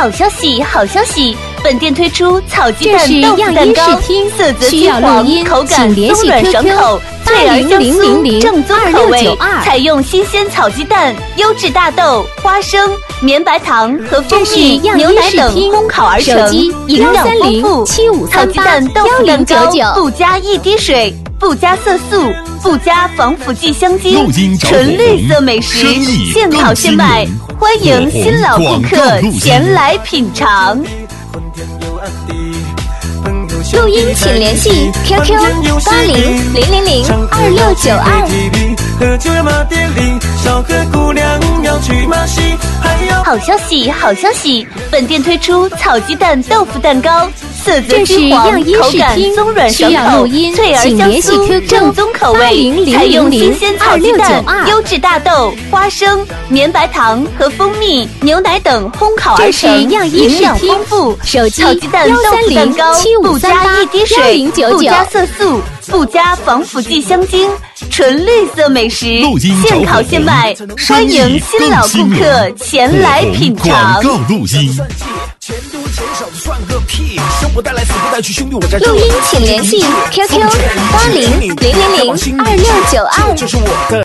好消息，好消息！本店推出草鸡蛋豆腐蛋糕，色泽金黄，口感松软爽口，脆而香酥，正宗口味，采用新鲜草鸡蛋、优质大豆、花生、绵白糖和蜂蜜、牛奶等烘烤而成，营养丰富。草鸡蛋豆腐蛋糕不加一滴水，不加色素，不加防腐剂香精，纯绿色美食，现烤现卖，欢迎新老顾客前来品尝。录音请联系 QQ 80002692。好消息，好消息！本店推出草鸡蛋豆腐蛋糕，色泽金黄，口感松软爽口，脆而香酥，正宗口味，采用新鲜草鸡蛋、优质大豆、花生、绵白糖和蜂蜜、牛奶等烘烤而成，营养丰富。草鸡蛋豆腐蛋糕不加一滴水，不加色素，不加防腐剂香精，纯绿色美食，现烤现卖，欢迎新老顾客前来品尝。录音请联系 QQ 80002692。